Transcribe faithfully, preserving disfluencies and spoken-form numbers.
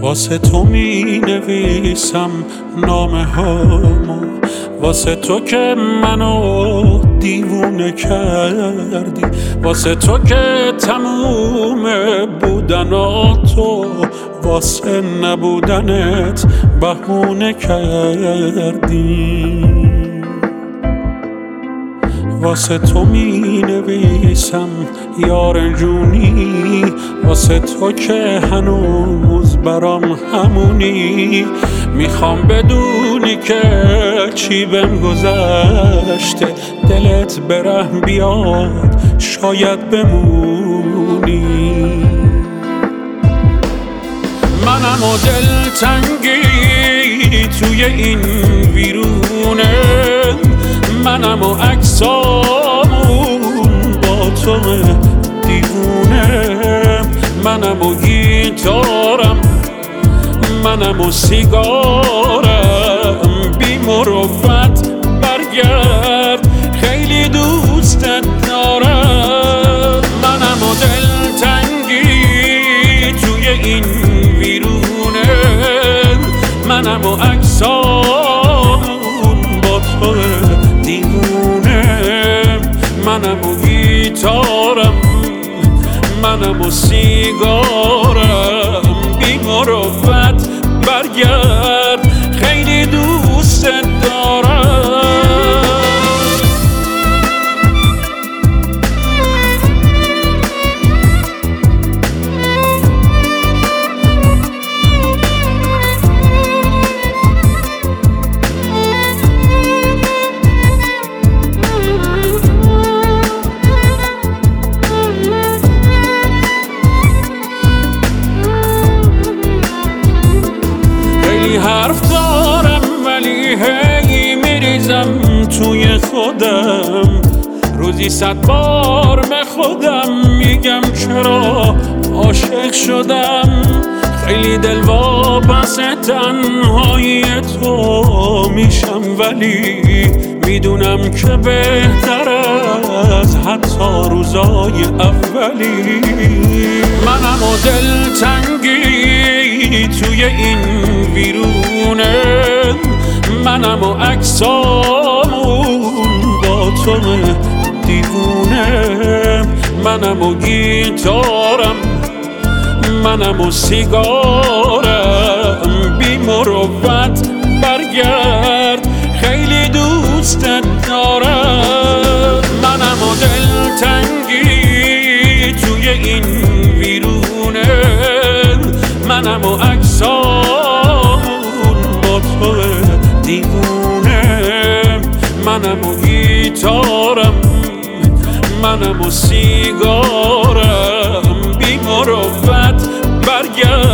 واسه تو می نویسم نامه هامو، واسه تو که منو دیوونه کردی، واسه تو که تموم بودناتو واسه نبودنت بهونه کردی. واسه تو می نویسم یار جونی، واسه تو که هنوز برام همونی. میخوام بدونی که چی بهم گذشته، دلت به رحم بیاد شاید بمونی. منم و دلتنگی توی این ویرونه، منم و عکسامون با تو دیوونه، منم و گیتارم، منم و سیگارم. بی مروت برگرد خیلی دوستت دارم. منم و دلتنگی توی این ویرونه، منم و عکسامون با تو دیوونه، منم و گیتارم، منم و سیگارم. بی مروت برگرد خیلی دوستت دارم. حرف دارم ولی هی میریزم توی خودم، روزی صد بار به خودم میگم چرا عاشق شدم. خیلی دلواپس تنهایی تو میشم، ولی میدونم که بهتر از حتی روزای اولی. منم و دلتنگی توی این ویرونه، منم و عکسامون با تو دیوونه، منم و گیتارم، منم و سیگارم. بی مروت برگرد خیلی دوستت دارم. منم و دلتنگی توی این ویرونه، منم و عکسامون با تو دیوونه، منم و گیتارم، منم و سیگارم. بی مروت برگرد